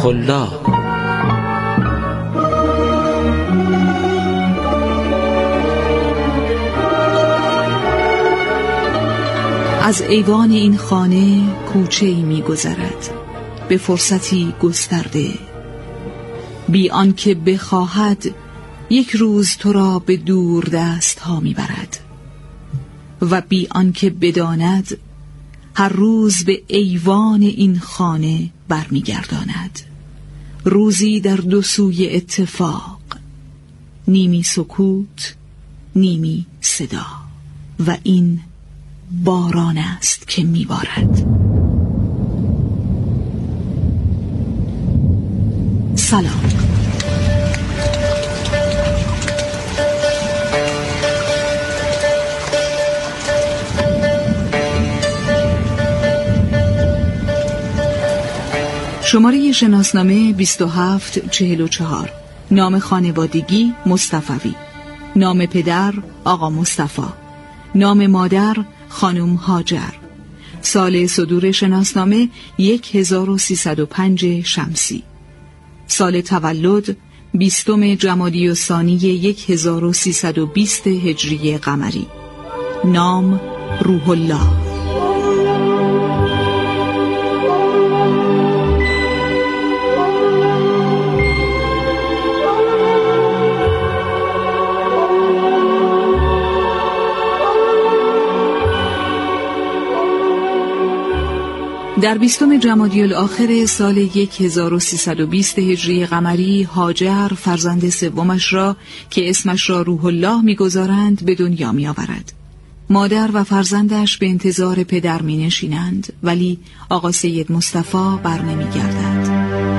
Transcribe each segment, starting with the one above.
روح الله. از ایوان این خانه کوچه‌ای می‌گذرد به فرصتی گسترده، بی آنکه بخواهد یک روز تو را به دور دست ها می‌برد و بی آنکه بداند هر روز به ایوان این خانه برمیگرداند. روزی در دو سوی اتفاق، نیمی سکوت نیمی صدا، و این باران است که میبارد. سلام. شماره شناسنامه 2744. نام خانوادگی مصطفوی. نام پدر آقا مصطفی. نام مادر خانم هاجر. سال صدور شناسنامه 1305 شمسی. سال تولد 20 جمادی الثانی 1320 هجری قمری. نام روح الله. در 20 جمادی الاخر سال 1320 هجری قمری، هاجر فرزند سومش را که اسمش را روح الله می‌گذارند به دنیا می‌آورد. مادر و فرزندش به انتظار پدر می‌نشینند، ولی آقا سید مصطفی برنمی‌گردد.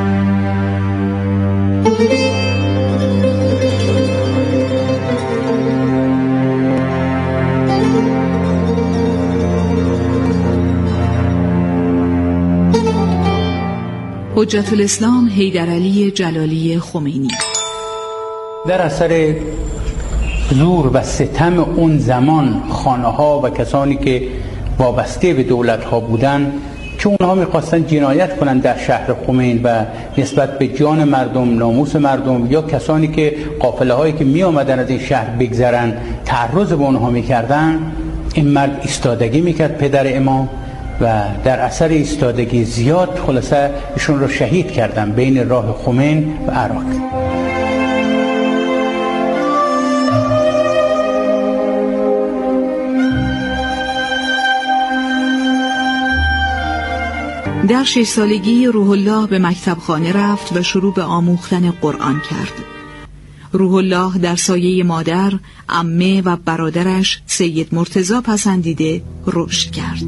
حجت الاسلام حیدرعلی جلالی خمینی. در اثر زور و ستم اون زمان خانه‌ها و کسانی که وابسته به دولت‌ها بودند که اونها می‌خواستن جنایت کنند در شهر خمین و نسبت به جان مردم، ناموس مردم یا کسانی که قافله‌هایی که می‌آمدن از این شهر بگذرن تعرض به اونها می‌کردن، این مرد ایستادگی می‌کرد، پدر امام، و در اثر ایستادگی زیاد خلاصه ایشون رو شهید کردن بین راه خمین و عراق. در 6 سالگی روح الله به مکتب خانه رفت و شروع به آموختن قرآن کرد. روح الله در سایه مادر، عمه و برادرش سید مرتضی پسندیده رشد کرد.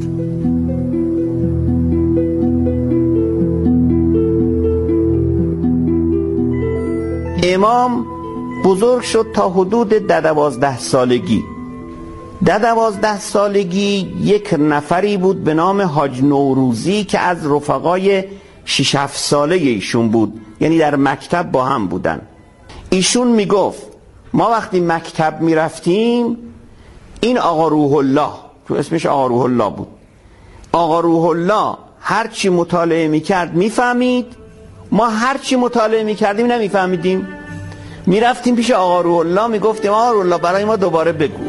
امام بزرگ شد تا حدود 12 سالگی. 12 سالگی یک نفری بود به نام حاج نوروزی که از رفقای 6-7 ساله ایشون بود، یعنی در مکتب با هم بودن. ایشون میگفت ما وقتی مکتب میرفتیم این آقا روح الله، تو اسمش آقا روح الله بود، آقا روح الله هرچی مطالعه میکرد میفهمید، ما هرچی مطالعه میکردیم نمیفهمیدیم. میرفتیم پیش آقا روح الله میگفتیم آقا روح الله برای ما دوباره بگو.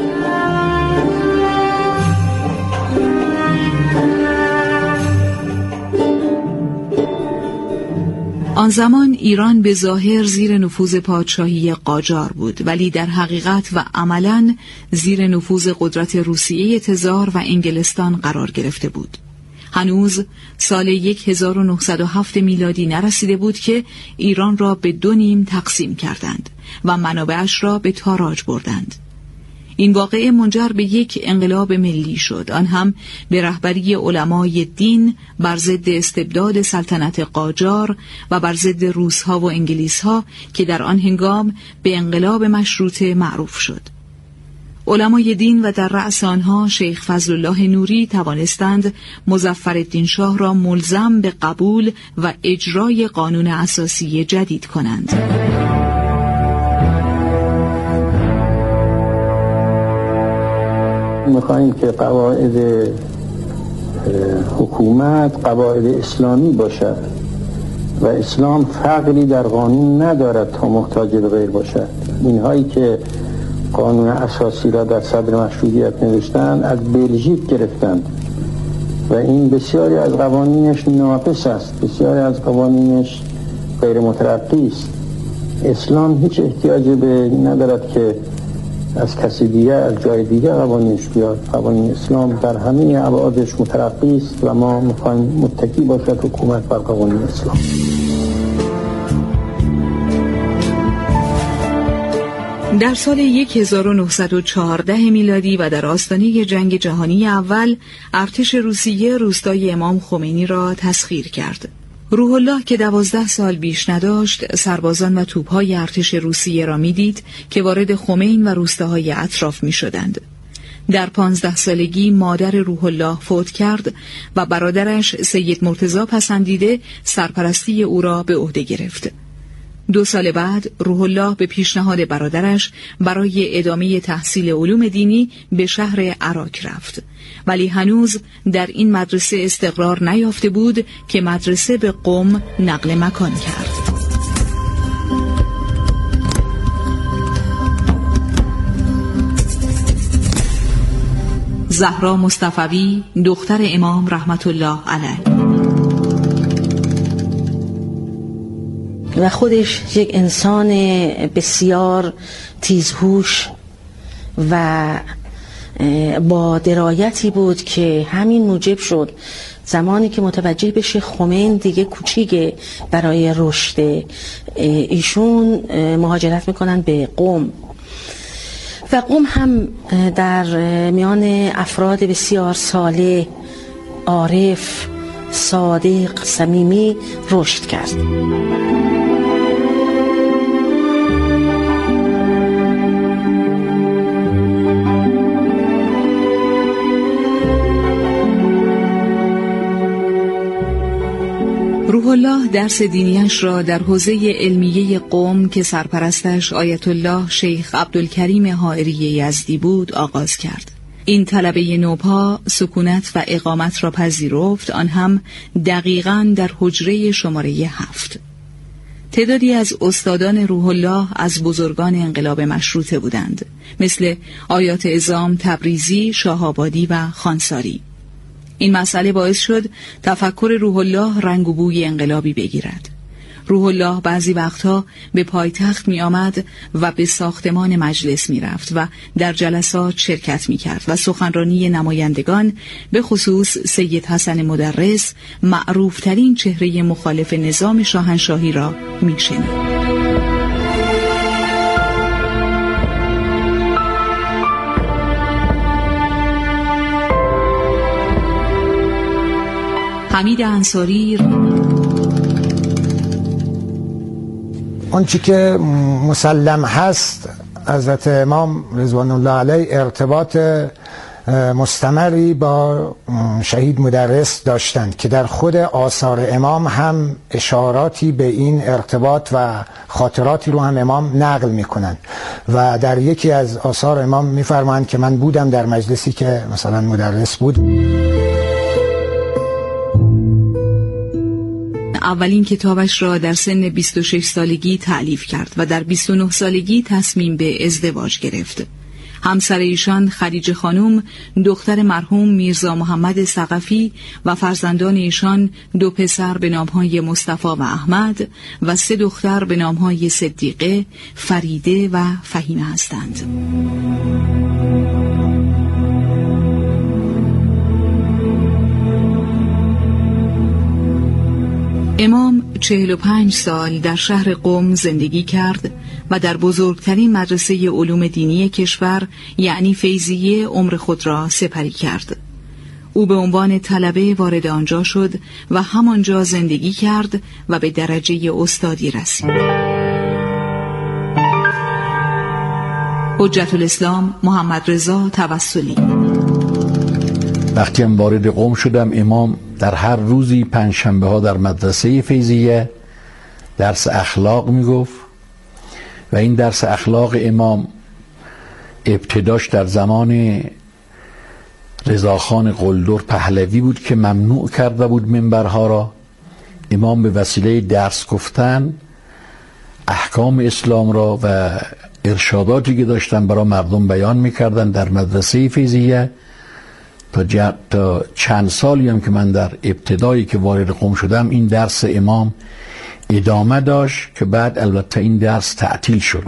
آن زمان ایران به ظاهر زیر نفوذ پادشاهی قاجار بود، ولی در حقیقت و عملاً زیر نفوذ قدرت روسیه تزار و انگلستان قرار گرفته بود. هنوز سال 1907 میلادی نرسیده بود که ایران را به 2 نیم تقسیم کردند و منابعش را به تاراج بردند. این واقعه منجر به یک انقلاب ملی شد، آن هم به رهبری علمای دین بر ضد استبداد سلطنت قاجار و بر ضد روس‌ها و انگلیس‌ها که در آن هنگام به انقلاب مشروطه معروف شد. علمای دین و در رأس آنها شیخ فضل الله نوری توانستند مظفرالدین شاه را ملزم به قبول و اجرای قانون اساسی جدید کنند. می‌خوایم که قواعد حکومت قواعد اسلامی باشد و اسلام فقری در قانون ندارد تا محتاج به غیر باشد. اینهایی که قانون اساسی را در صدر مشروطیت نوشتند از بلژیک گرفتند و این بسیاری از قوانینش ناقص است، بسیاری از قوانینش غیر مترقی است. اسلام هیچ احتیاجی به ندارد که از کسی دیگه از جای دیگه قوانینش بیاد. قوانین اسلام در همه ابعادش مترقی است و ما میخوایم متکی باشد حکومت بر قوانین اسلام. در سال 1914 میلادی و در آستانه جنگ جهانی اول ارتش روسیه روستای امام خمینی را تسخیر کرد. روح الله که 12 سال بیش نداشت سربازان و توپهای ارتش روسیه را میدید که وارد خمین و روستاهای اطراف می شدند. در 15 سالگی مادر روح الله فوت کرد و برادرش سید مرتضی پسندیده سرپرستی او را به عهده گرفت. 2 سال بعد روح الله به پیشنهاد برادرش برای ادامه تحصیل علوم دینی به شهر عراق رفت، ولی هنوز در این مدرسه استقرار نیافته بود که مدرسه به قم نقل مکان کرد. زهرا مصطفوی دختر امام رحمت الله علیه و خودش یک انسان بسیار تیزهوش و با درایتی بود که همین موجب شد زمانی که متوجه بشه خمین دیگه کوچیکه برای رشد، ایشون مهاجرت میکنن به قم و قم هم در میان افراد بسیار صالح، عارف، صادق، صمیمی رشد کرد. روح الله درس دینیش را در حوزه علمیه قم که سرپرستش آیت الله شیخ عبدالکریم حائری یزدی بود آغاز کرد. این طلبه نوپا سکونت و اقامت را پذیرفت، آن هم دقیقاً در حجره شماره 7. تعدادی از استادان روح الله از بزرگان انقلاب مشروطه بودند، مثل آیات اعظام تبریزی، شاه‌آبادی و خانساری. این مسئله باعث شد تفکر روح الله رنگ و بوی انقلابی بگیرد. روح الله بعضی وقتها به پایتخت می آمد و به ساختمان مجلس می رفت و در جلسات شرکت می کرد و سخنرانی نمایندگان به خصوص سید حسن مدرس، معروفترین چهره مخالف نظام شاهنشاهی را می شنید. حمید انصاری آنچه که مسلم هست حضرت امام رضوان الله علیه ارتباط مستمری با شهید مدرس داشتند که در خود آثار امام هم اشاراتی به این ارتباط و خاطراتی رو هم امام نقل میکنند و در یکی از آثار امام میفرمایند که من بودم در مجلسی که مثلا مدرس بود. اولین کتابش را در سن 26 سالگی تألیف کرد و در 29 سالگی تصمیم به ازدواج گرفت. همسر ایشان خدیجه خانم دختر مرحوم میرزا محمد ثقفی و فرزندان ایشان 2 پسر به نامهای مصطفی و احمد و 3 دختر به نامهای صدیقه، فریده و فهیمه هستند. امام 45 سال در شهر قم زندگی کرد و در بزرگترین مدرسه علوم دینی کشور یعنی فیضیه عمر خود را سپری کرد. او به عنوان طلبه وارد آنجا شد و همانجا زندگی کرد و به درجه استادی رسید. حجت الاسلام محمد رضا توسلی. وقتی وارد قم شدم امام در هر روزی 5 شنبه ها در مدرسه فیضیه درس اخلاق میگفت و این درس اخلاق امام ابتداش در زمان رضاخان قلدر پهلوی بود که ممنوع کرده بود منبرها را، امام به وسیله درس گفتن احکام اسلام را و ارشاداتی که داشتن برای مردم بیان میکردن در مدرسه فیضیه. تا چند سالی هم که من در ابتدایی که وارد قم شدم این درس امام ادامه داشت که بعد البته این درس تعطیل شد.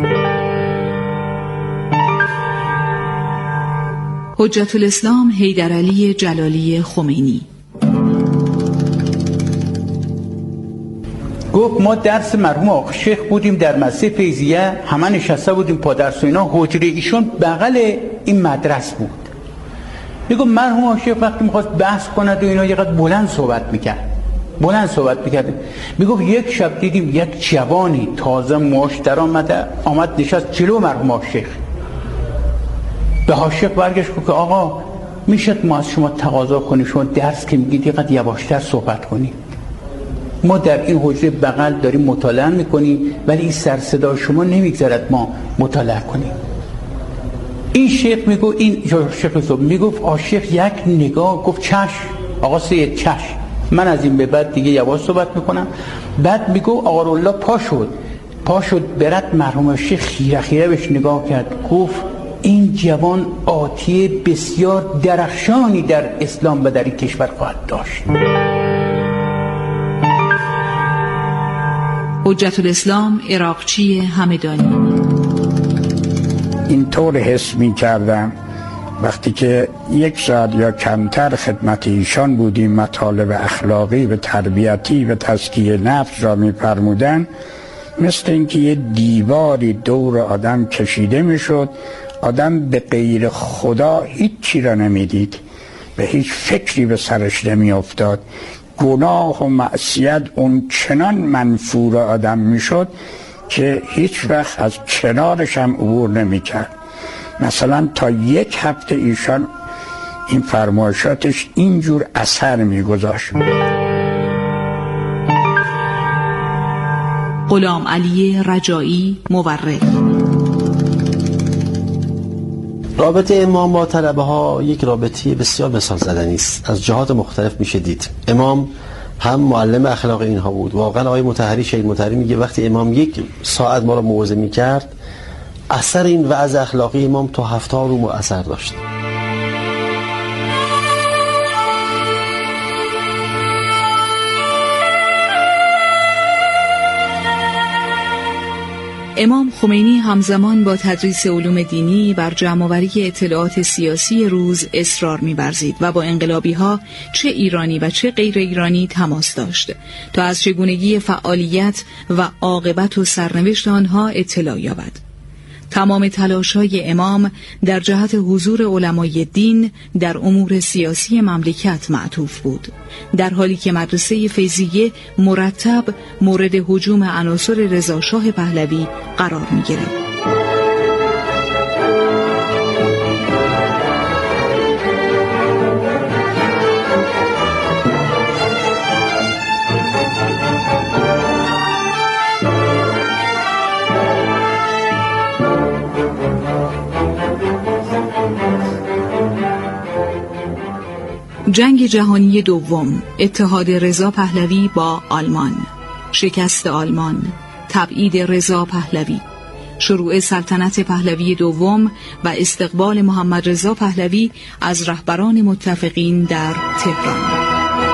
حجت الاسلام حیدرعلی جلالی خمینی گفت ما درس مرحوم آقا شیخ بودیم در مدرسه فیضیه، همه نشسته بودیم پا درس و اینا، حجره ایشون بغل این مدرسه بود. میگم مرحوم آقا شیخ وقتی میخواست بحث کند و اینا یه قدر بلند صحبت میکرد. میگفت یک شب دیدیم یک جوانی تازه موش در آمد نشست جلو مرحوم آقا شیخ. به آقا شیخ برگشت گفت که آقا میشد ما از شما تقاضا کنیم شما درس که میگید یه قدر یواشتر صحبت کنیم، ما در این حجره بغل داریم مطالعه میکنیم ولی این سر صدا شما نمیگذارد ما مطالعه کنیم. این شیخ میگفت آشیخ یک نگاه گفت چشم آقا سید چشم، من از این به بعد دیگه یواش صحبت میکنم. بعد میگفت آقا رولا پا شد برد مرحوم شیخ خیره بهش نگاه کرد، گفت این جوان آتیه بسیار درخشانی در اسلام و در این کشور خواهد داشت. حجت الاسلام عراقچی همدانی اینطور حس می کردم وقتی که 1 ساعت یا کمتر خدمت ایشان بودیم، مطالب اخلاقی و تربیتی و تزکیه نفس را می فرمودن، مثل اینکه یه دیواری دور آدم کشیده می شد، آدم به غیر خدا هیچ چی را نمی دید، به هیچ فکری به سرش نمی افتاد. گناه و معصیت اون چنان منفور آدم می شد که هیچ وقت از کنارش هم عبور نمی کرد. مثلا تا 1 هفته ایشان این فرمایشاتش اینجور اثر می گذاشت. غلام علی رجایی مورخ رابطه امام با طلبه ها یک رابطه بسیار مثال زدنی است. از جهات مختلف میشه دید. امام هم معلم اخلاق اینها بود. واقعا آقای مطهری شهید مطهری میگه وقتی امام 1 ساعت ما را موعظه میکرد، اثر این وعظ اخلاقی امام تا 7 روز اثر داشت. امام خمینی همزمان با تدریس علوم دینی بر جمع‌آوری اطلاعات سیاسی روز اصرار می‌ورزید و با انقلابی‌ها چه ایرانی و چه غیر ایرانی تماس داشت تا از چگونگی فعالیت و عاقبت و سرنوشت آنها اطلاع یابد. تمام تلاش‌های امام در جهت حضور علمای دین در امور سیاسی مملکت معطوف بود، در حالی که مدرسه فیضیه مرتب مورد هجوم عناصر رضاشاه پهلوی قرار می‌گرفت. جنگ جهانی دوم، اتحاد رضا پهلوی با آلمان، شکست آلمان، تبعید رضا پهلوی، شروع سلطنت پهلوی دوم و استقبال محمد رضا پهلوی از رهبران متفقین در تهران.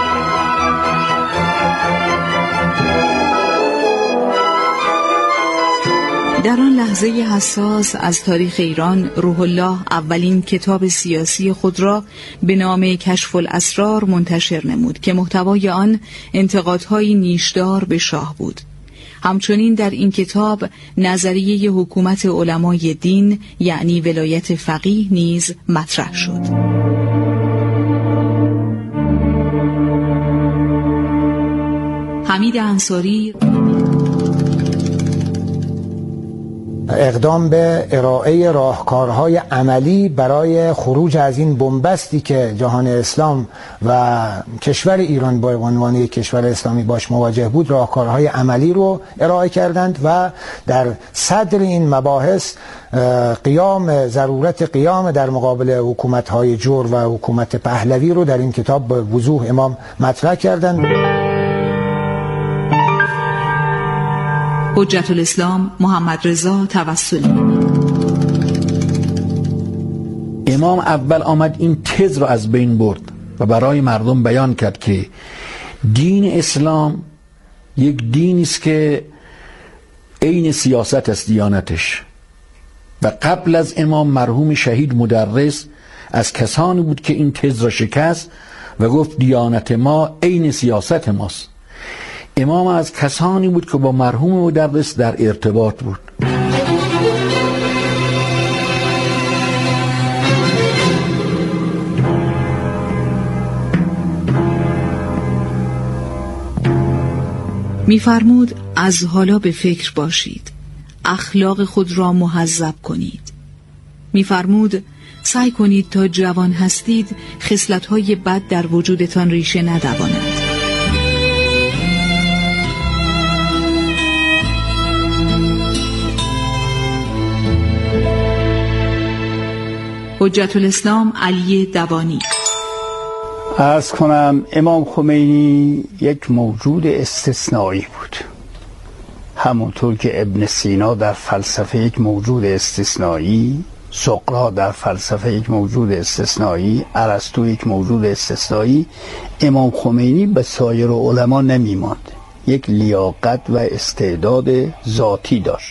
در آن لحظه حساس از تاریخ ایران، روح الله اولین کتاب سیاسی خود را به نام کشف الاسرار منتشر نمود که محتوای آن انتقادهای نیشدار به شاه بود. همچنین در این کتاب نظریه حکومت علمای دین یعنی ولایت فقیه نیز مطرح شد. حمید انصاری اقدام به ارائه راهکارهای عملی برای خروج از این بنبستی که جهان اسلام و کشور ایران با عنوان یک کشور اسلامی باش مواجه بود، راهکارهای عملی رو ارائه کردند و در صدر این مباحث ضرورت قیام در مقابل حکومت‌های جور و حکومت پهلوی رو در این کتاب به وضوح امام مطرح کردند. حجت الاسلام محمد رضا توسلی. امام اول آمد این تز را از بین برد و برای مردم بیان کرد که دین اسلام یک دینی است که عین سیاست است دیانتش. و قبل از امام مرحوم شهید مدرس از کسانی بود که این تز را شکست و گفت دیانت ما عین سیاست ماست. امام از کسانی بود که با مرحوم مدرس در ارتباط بود. می‌فرمود از حالا به فکر باشید، اخلاق خود را مهذب کنید. می‌فرمود سعی کنید تا جوان هستید خصلت‌های بد در وجودتان ریشه ندواند. حجت الاسلام علی دوانی. عرض کنم امام خمینی یک موجود استثنایی بود، همونطور که ابن سینا در فلسفه یک موجود استثنایی، سقراط در فلسفه یک موجود استثنایی، ارسطو یک موجود استثنایی، امام خمینی به سایر علما نمیماند. یک لیاقت و استعداد ذاتی داشت.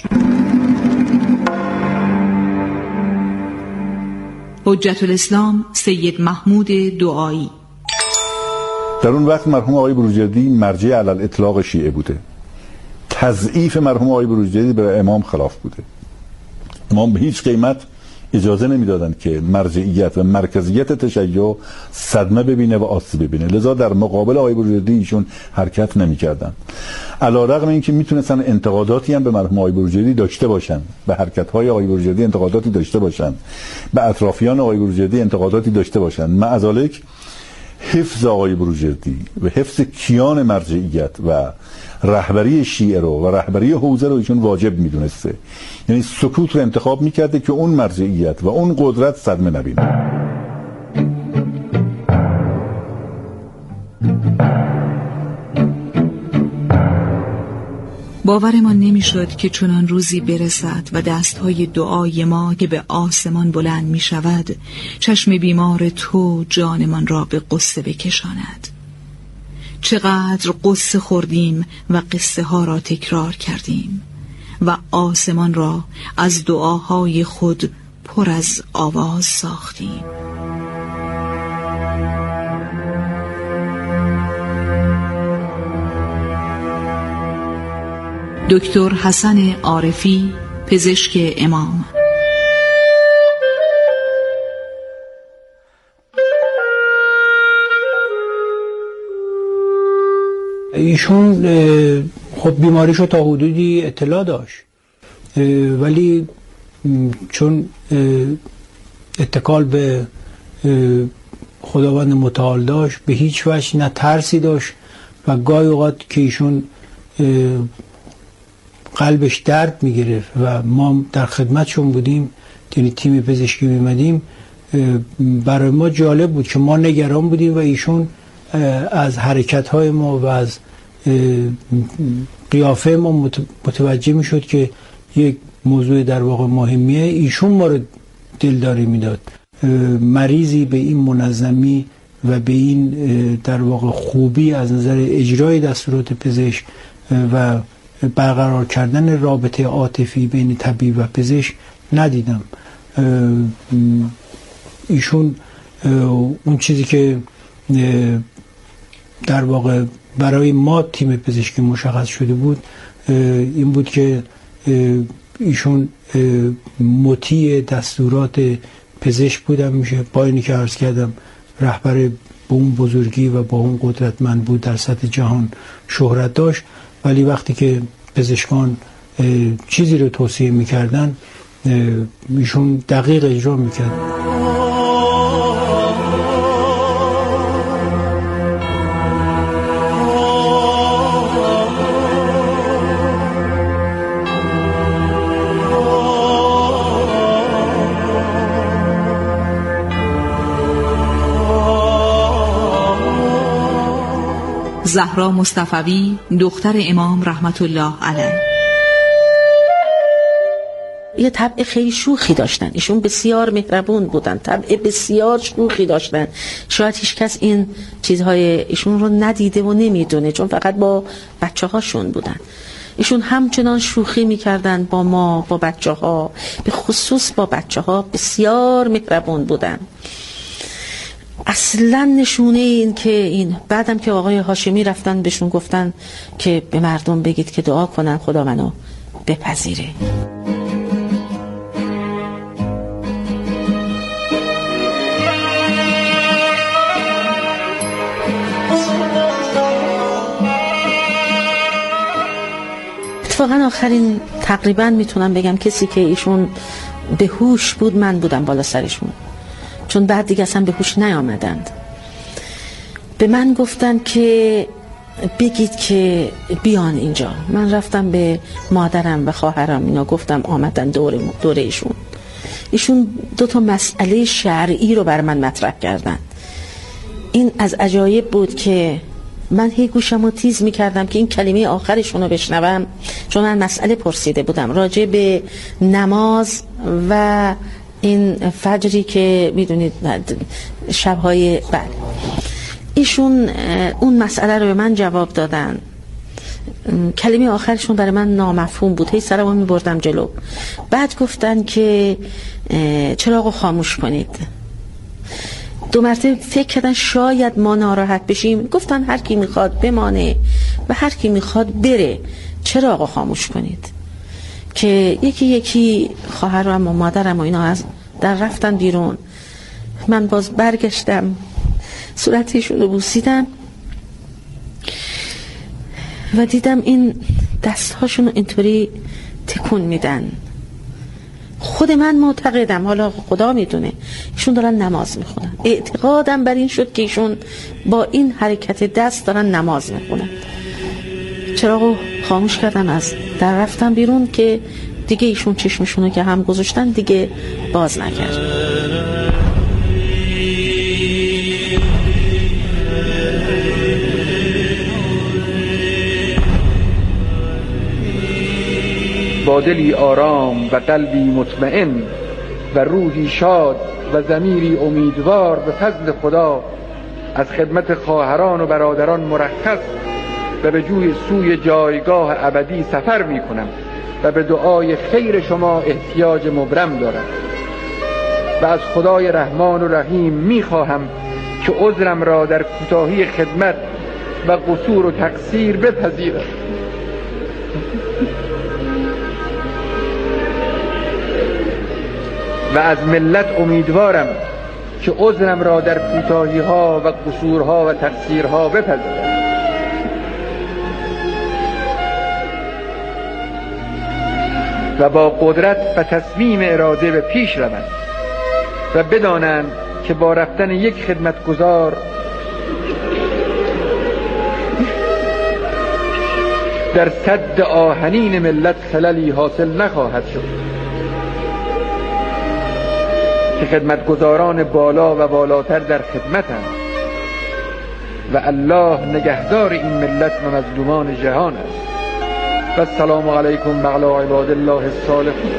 حجت الاسلام سید محمود دعایی. در اون وقت مرحوم آقای بروجردی مرجع علی الاطلاق شیعه بوده. تضعیف مرحوم آقای بروجردی به امام خلاف بوده. امام به هیچ قیمت اجازه نمیدادن که مرجعیت و مرکزیت تشیع صدمه ببینه و آسیب ببینه، لذا در مقابل آقای بروجردی ایشون حرکت نمیکردن. علیرغم اینکه میتونستن انتقاداتی هم به مرحوم آقای بروجردی داشته باشن، به حرکت‌های آقای بروجردی انتقاداتی داشته باشن، به اطرافیان آقای بروجردی انتقاداتی داشته باشن، مع ذلک حفظ آقای بروجردی و حفظ کیان مرجعیت و رهبری شیعه رو و رهبری حوزه رو ایشون واجب میدونسته. یعنی سکوت رو انتخاب میکرده که اون مرجعیت و اون قدرت صدمه نبینه. باورمان نمیشد که چنان روزی برسد و دستهای دعای ما که به آسمان بلند می شود چشم بیمار تو جانمان را به قصه بکشاند. چقدر قصه خوردیم و قصه ها را تکرار کردیم و آسمان را از دعاهای خود پر از آواز ساختیم. دکتر حسن عارفی، پزشک امام. ایشون خب بیماریشو تا حدودی اطلاع داشت، ولی چون اتکال به خداوند متعال داشت به هیچ وجه نه ترسی داشت و گاهی اوقات که ایشون قلبش درد میگرفت و ما در خدمتشون بودیم، یعنی تیم پزشکی میمدیم، برای ما جالب بود که ما نگران بودیم و ایشون از حرکت‌های ما و از قیافه ما متوجه میشد که یک موضوع در واقع مهمیه. ایشون ما رو دلداری میداد. مریضی به این منظمی و به این در واقع خوبی از نظر اجرای دستورات پزشک و برقرار کردن رابطه عاطفی بین طبیب و پزشک ندیدم. ایشون اون چیزی که در واقع برای ما تیم پزشکی مشخص شده بود این بود که ایشون مطیع دستورات پزشک بودم میشه، با اینی که عرض کردم رهبر به اون بزرگی و با اون قدرتمند بود، در سطح جهان شهرت داشت، ولی وقتی که پزشکان چیزی رو توصیه میکردن ایشون دقیق اجرا میکرد. زهرا مصطفوی، دختر امام رحمت الله علیه. یه طبع خیلی شوخی داشتن، ایشون بسیار مهربون بودن، طبع بسیار شوخی داشتن. شاید هیچ کس این چیزهای ایشون رو ندیده و نمیدونه، چون فقط با بچه هاشون بودن. ایشون همچنان شوخی میکردن با ما، با بچه ها، به خصوص با بچه ها بسیار مهربون بودن. اصلا نشونه این که این بعدم که آقای هاشمی رفتن بهشون گفتن که به مردم بگید که دعا کنن خدا منو بپذیره. اتفاقا آخرین تقریبا میتونم بگم کسی که ایشون به هوش بود من بودم بالا سرشون، چون بعد دیگه اصلا به هوش نیامدند. به من گفتن که بگید که بیان اینجا. من رفتم به مادرم و خواهرم اینا گفتم، آمدن دور ایشون 2 مسئله شرعی رو بر من مطرح کردن. این از عجایب بود که من هی گوشم رو تیز میکردم که این کلمه آخرشون رو بشنوم، چون من مسئله پرسیده بودم راجع به نماز و این فجری که میدونید شبهای بعد. ایشون اون مسئله رو به من جواب دادن. کلمه آخرشون برای من نامفهوم بود، هی سرمو میبردم جلو. بعد گفتن که چراغو خاموش کنید. 2 مرتبه فکر کردن شاید ما ناراحت بشیم، گفتن هر کی میخواد بمانه و هر کی میخواد بره، چراغو خاموش کنید. که یکی خواهرم و مادرم و اینا از در رفتن بیرون. من باز برگشتم صورتشون رو بوسیدم و دیدم این دستهاشون رو اینطوری تکون میدن. خود من معتقدم، حالا خدا میدونه، ایشون دارن نماز میخونن. اعتقادم بر این شد که ایشون با این حرکت دست دارن نماز میخونن. چراغو خاموش کردم، از در رفتم بیرون که دیگه ایشون چشمشونو که هم گذاشتن دیگه باز نکرد. با دلی آرام و قلبی مطمئن و روحی شاد و ضمیری امیدوار به فضل خدا از خدمت خواهران و برادران مرخص و به سوی جایگاه ابدی سفر می کنم و به دعای خیر شما احتیاج مبرم دارم و از خدای رحمان و رحیم می خواهم که عذرم را در کوتاهی خدمت و قصور و تقصیر بپذیرد و از ملت امیدوارم که عذرم را در کوتاهی ها و قصورها و تقصیرها بپذیرد و با قدرت و تصمیم اراده به پیش روند و بدانند که با رفتن یک خدمتگزار در سد آهنین ملت خللی حاصل نخواهد شد که خدمتگزاران بالا و بالاتر در خدمتند و الله نگهدار این ملت و مظلومان جهان است. و السلام علیکم و علی عباد الله الصالحین.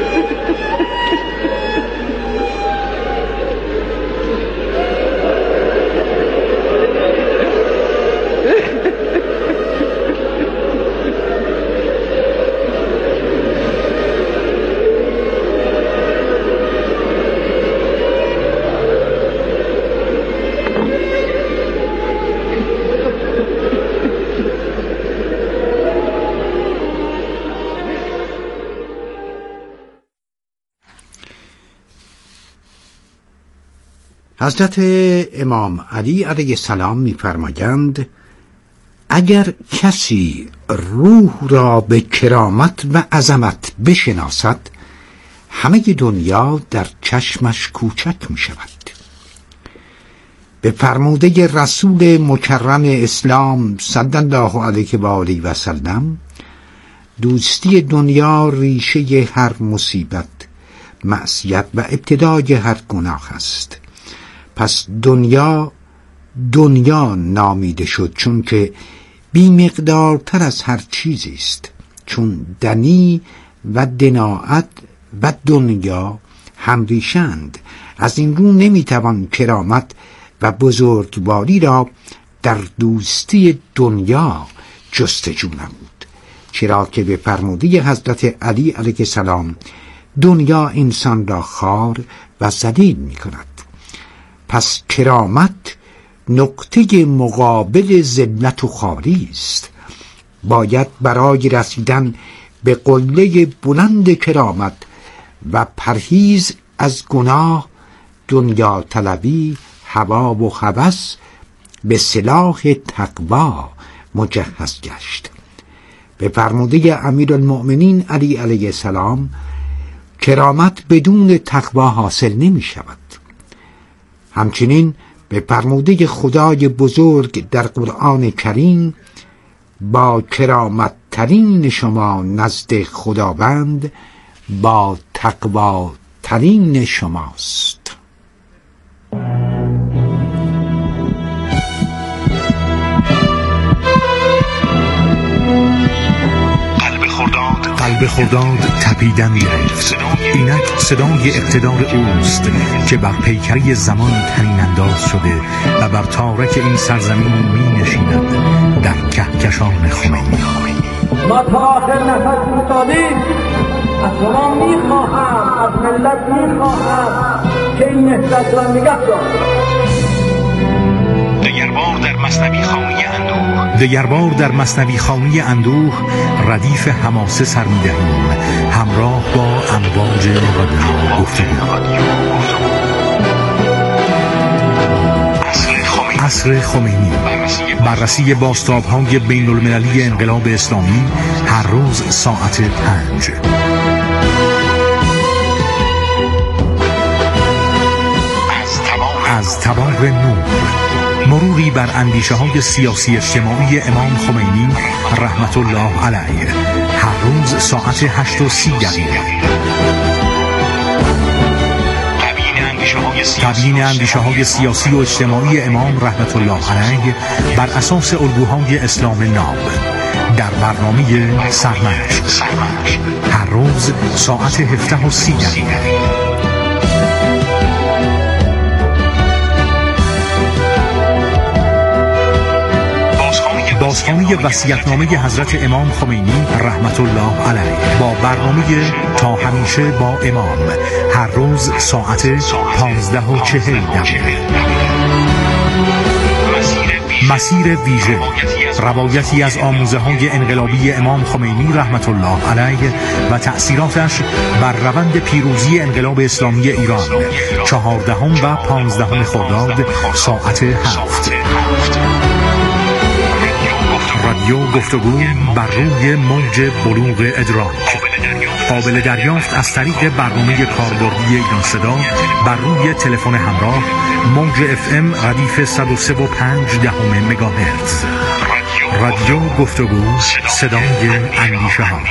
حضرت امام علی علیه السلام می‌فرمایند اگر کسی روح را به کرامت و عظمت بشناسد همه دنیا در چشمش کوچک می‌شود. به فرموده رسول مکرم اسلام صلی الله علیه و آله و سلم دوستی دنیا ریشه هر مصیبت، معصیت و ابتدای هر گناه است. پس دنیا نامیده شد چون که بی مقدارتر از هر چیزی است، چون دنی و دناعت و دنیا همریشند. از این رو نمیتوان کرامت و بزرگواری را در دوستی دنیا جستجو نمود، چرا که به فرموده حضرت علی علیه السلام دنیا انسان را خار و ذلیل می کند. پس کرامت نقطه مقابل ذلت و خواری است. باید برای رسیدن به قله بلند کرامت و پرهیز از گناه، دنیا طلبی، هوا و هوس به سلاح تقوا مجهز گشت. به فرموده امیرالمؤمنین علی علیه السلام کرامت بدون تقوا حاصل نمی شود. همچنین به فرموده خدای بزرگ در قرآن کریم با کرامت ترین شما نزد خداوند با تقوا ترین شماست. قلب خرداد تپیدن گرفت. اینک صدای اقتدار اوست که بر پیکری زمان طنین انداز شده و بر تارک این سرزمین می نشیند در کهکشان خمینی. ما تا آخر نفس می‌دادیم. از شما می‌خواهم، از ملت می‌خواهم که این نهضت را نگه دارد. دگربار در مثنوی خانی اندوه ردیف حماسه سر می‌دهیم همراه با امواج رادیو گفتگو. عصر خمینی، بررسی بازتاب‌های بین‌المللی انقلاب اسلامی، هر روز ساعت 5. از طباق نور، مروری بر اندیشه‌های سیاسی اجتماعی امام خمینی رحمت الله علیه، هر روز ساعت 8:30. تبیین اندیشه‌های سیاسی و اجتماعی امام رحمت الله علیه بر اساس الگوهای اسلام ناب در برنامه سرمشق، هر روز ساعت 17:30. بازخوانی وصیت‌نامه حضرت امام خمینی رحمت الله علیه با برنامه تا همیشه با امام، هر روز ساعت 15:40. مسیر ویژه، روایتی از آموزه‌های انقلابی امام خمینی رحمت الله علیه و تأثیراتش بر روند پیروزی انقلاب اسلامی ایران، 14 و 15 خرداد ساعت 7. رادیو گفتگو بر روی موج بلوغ ادراک، قابل دریافت از طریق برنامه کاربردی ایران صدا بر روی تلفن همراه، موج FM ردیف 103.5 مگاهرتز. رادیو گفتگو، صدای اندیشه ها.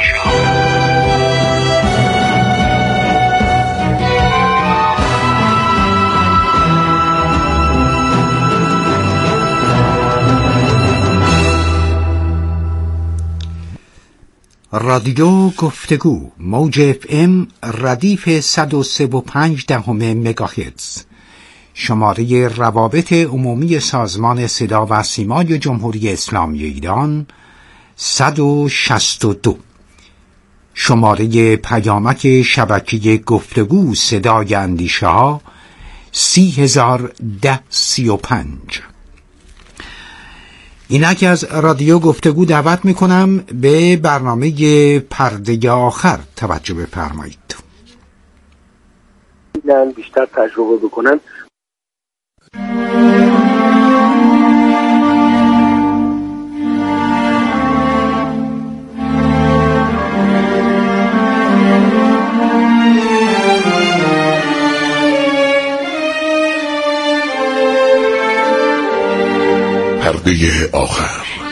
رادیو گفتگو، موج FM ردیف 103.5 مگاهرتز. شماره روابط عمومی سازمان صدا و سیمای جمهوری اسلامی ایران 162. شماره پیامک شبکه گفتگو صدای اندیشه ها 301035. اینک از رادیو گفتگو دعوت میکنم به برنامه پرده آخر توجه بفرمایید. بیشتر تجربه بکنن. پرده آخر.